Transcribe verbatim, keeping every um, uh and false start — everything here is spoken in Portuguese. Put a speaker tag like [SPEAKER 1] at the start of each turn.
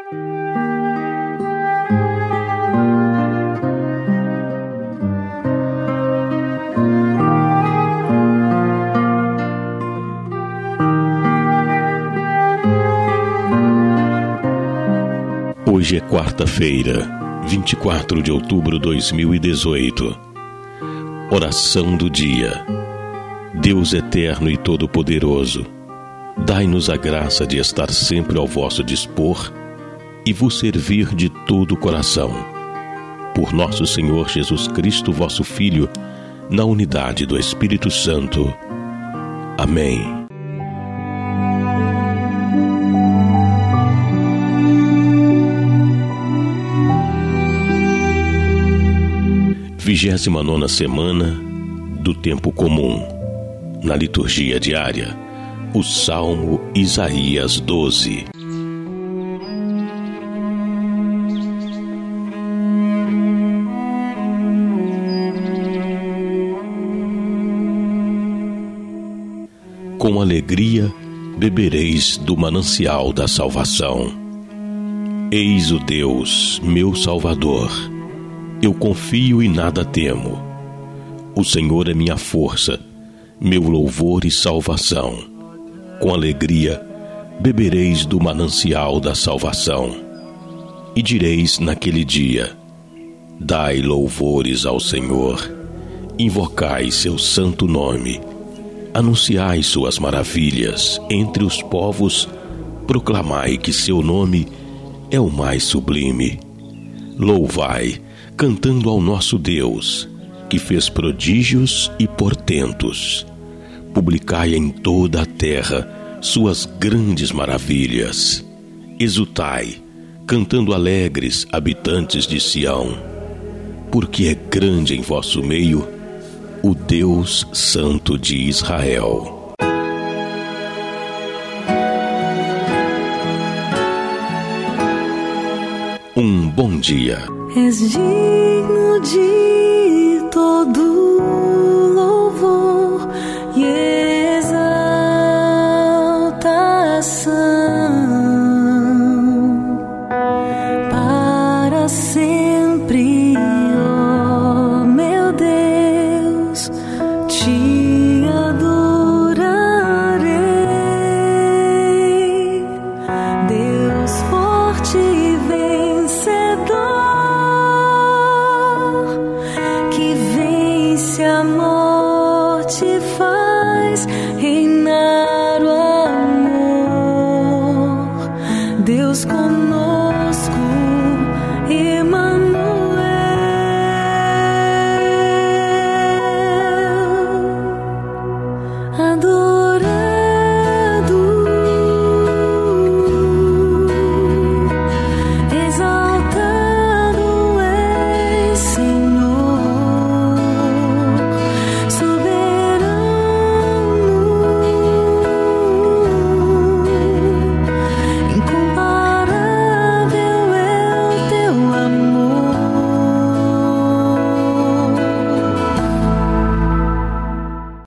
[SPEAKER 1] Hoje é quarta-feira, vinte e quatro de outubro de dois mil e dezoito. Oração do dia. Deus eterno e todo-poderoso, dai-nos a graça de estar sempre ao vosso dispor e vos servir de todo o coração. Por nosso Senhor Jesus Cristo, vosso Filho, na unidade do Espírito Santo. Amém. Vigésima nona semana do tempo comum. Na liturgia diária, o Salmo Isaías doze. Com alegria bebereis do manancial da salvação. Eis o Deus, meu Salvador. Eu confio e nada temo. O Senhor é minha força, meu louvor e salvação. Com alegria bebereis do manancial da salvação. E direis naquele dia: dai louvores ao Senhor, invocai seu santo nome, anunciai suas maravilhas entre os povos, proclamai que seu nome é o mais sublime. Louvai, cantando ao nosso Deus, que fez prodígios e portentos. Publicai em toda a terra suas grandes maravilhas. Exultai, cantando alegres, habitantes de Sião, porque é grande em vosso meio o Deus Santo de Israel. Um bom dia.
[SPEAKER 2] És digno de todo louvor e exaltação, para sempre, ó meu Deus, te adorarei. Deus forte e vencedor, a morte faz reinar o amor. Deus conosco, Emanuel. Adoramos